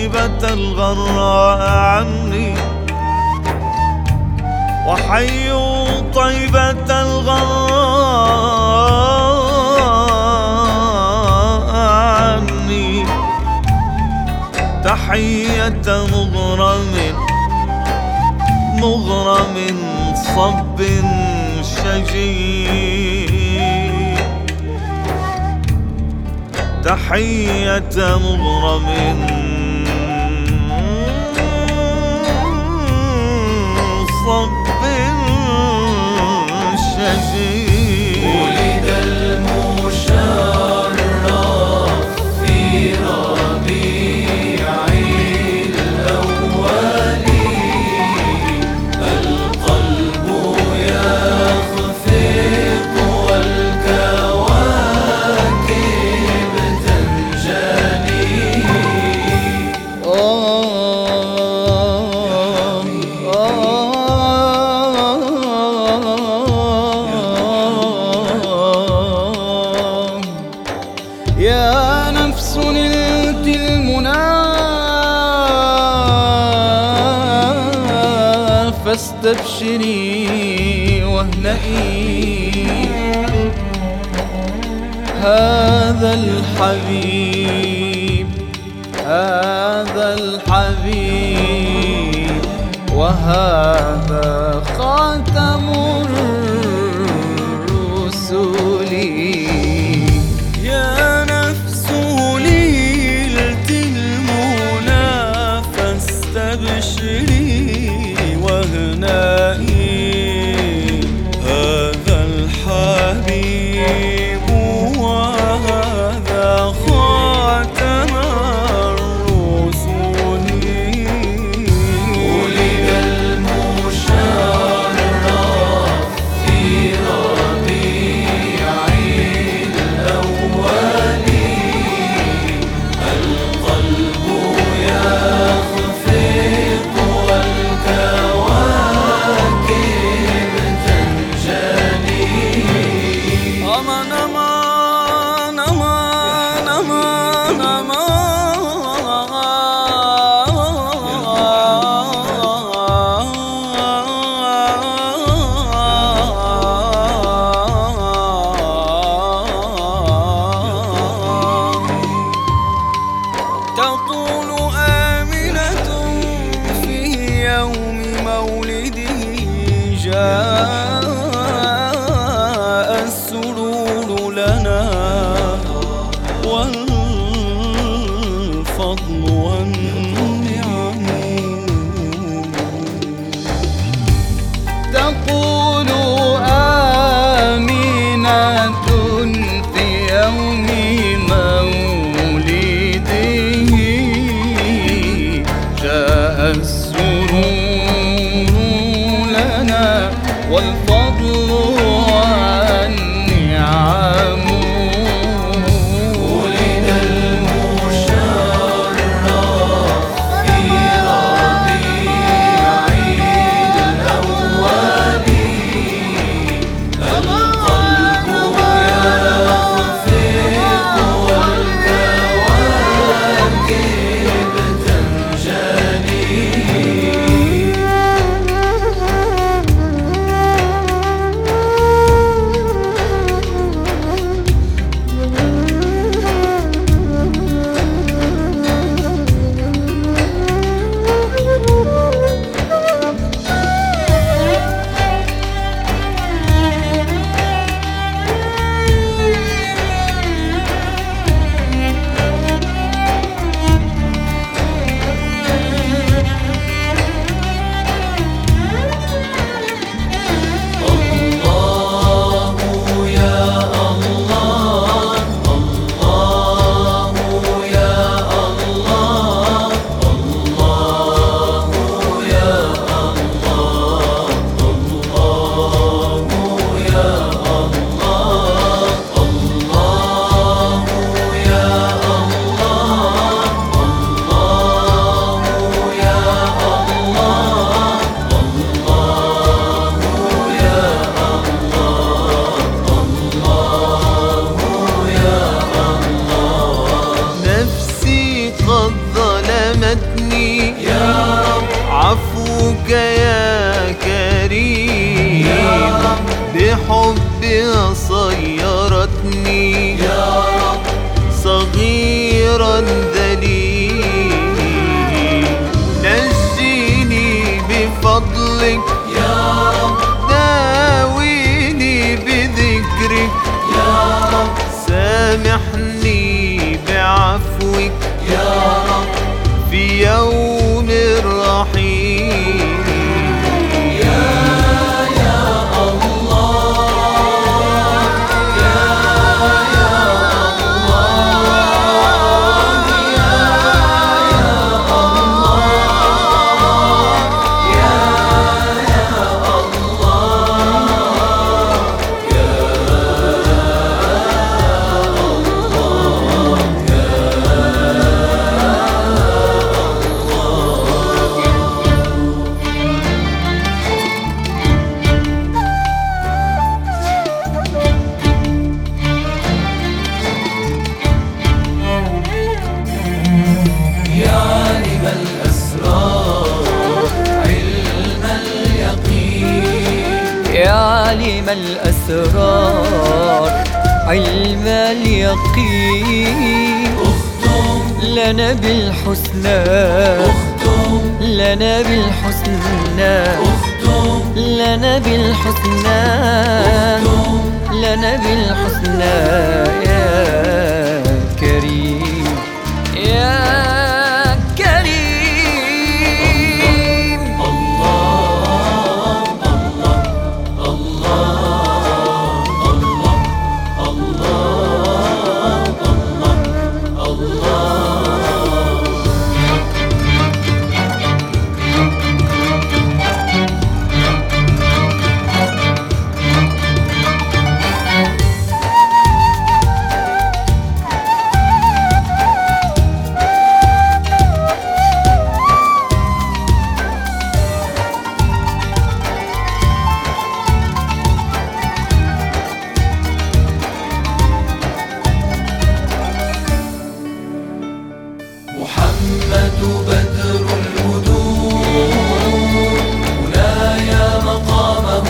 طيبة الغراء عني، وحيوا طيبة الغراء عني، تحية مغرم صب شجي، تحية مغرم صب شجي. ولد المشرف في ربيع الأول، القلب يخفق والكواكب تنجلي. يا نفس نلت المنى فاستبشري واهنئي، هذا الحبيب وهذا خاتم الرسل. يا نفس نلت المنى فاستبشري واهنئي، هذا الحبيب وهذا خاتم الرسل. ولد المشرف في ربيع الأول، القلب يخفق والكواكب تنجلي. أمان أمان أمان أمان تقول آمنة في يوم مولده، جاء السرور لنا والفضل والنعم. تقول آمنة في يوم مولده، جاء السرور لنا والفضل والنعم. ولد المشرف أعنتني يا رب عفوك يا كريم يا رب بحبها صيرتني يا رب صغيرا ذليل نجيني بفضلك يا رب داويني بذكرك يا رب سامحني بعفوك يا رب في يوم الرحيل يا الله يا الله يا يا عالم الأسرار علم اليقين يا عالم الأسرار علم اليقين اختم لنا بالحسنى اختم لنا بالحسنى اختم لنا بالحسنى لنا بالحسنى يا كريم يا كريم الله الله الله الله الله الله محمد بدر الوجود منايا مقامه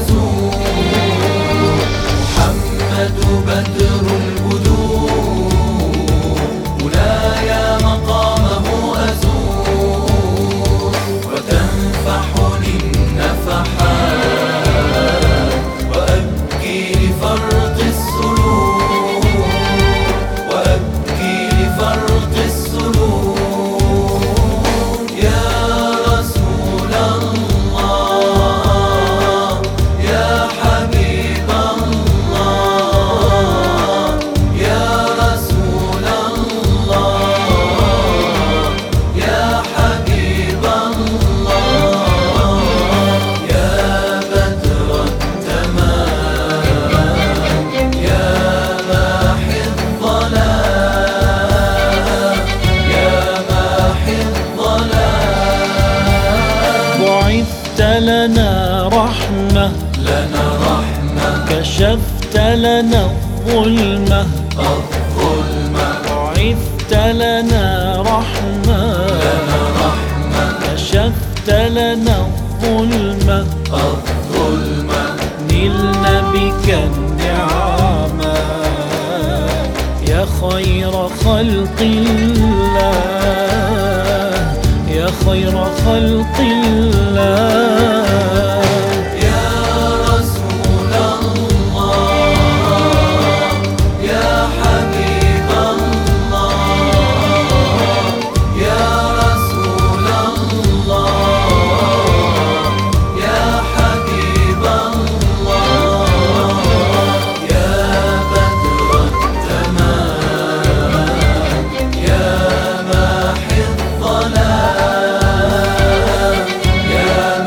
أزور محمد بدر الوجود منايا مقامه أزور وتنفحني النفحات وأبكي لفرط السلوك وأبكي لفرط السلوك يا رسول الله يا حبيب الله يا رسول الله يا حبيب الله يا بدر التمام يا ماحي الظلام يا ماحي الظلام بعثت لنا رحمة لنا رحمة كشفت لنا الظلمة الظلمة بعثت لنا رحمة لنا رحمة كشفت لنا الظلمة الظلمة نلنا بك النعمة يا خير خلق الله يا خير خلق الله يا رسول الله يا حبيب الله يا رسول الله يا حبيب الله يا بدر التمام يا ماحي الظلام يا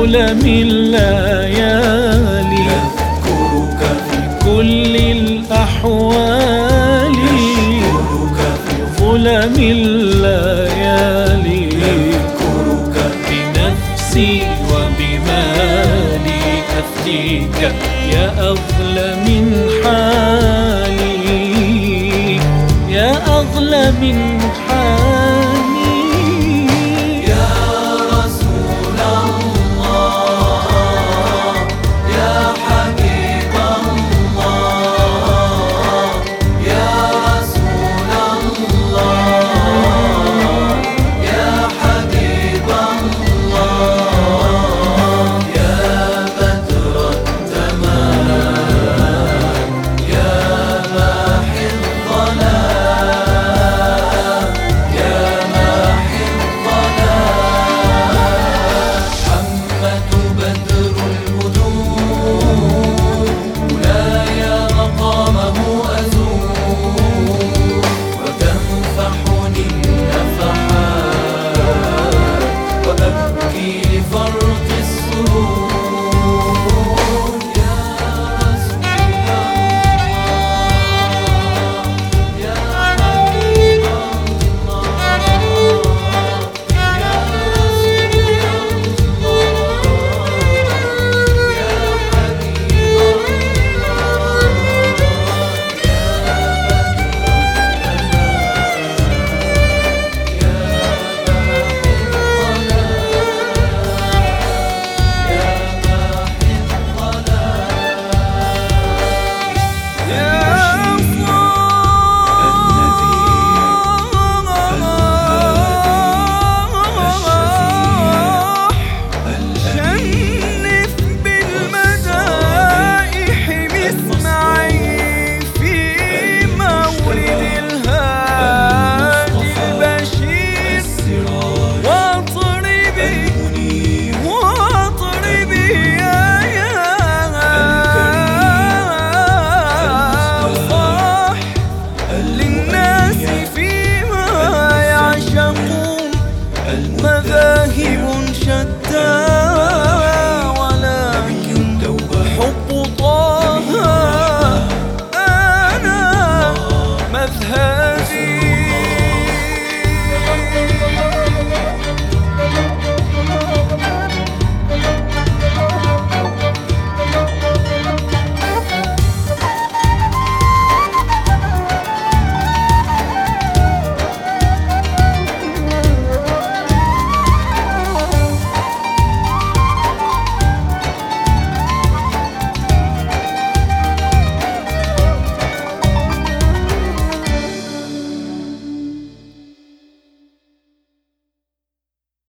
ظلم الليالي نذكرك في كل الأحوال نذكرك في ظلم الليالي نذكرك بنفسي وبمالي أفديك يا أغلى من حالي، يا أغلى من حالي.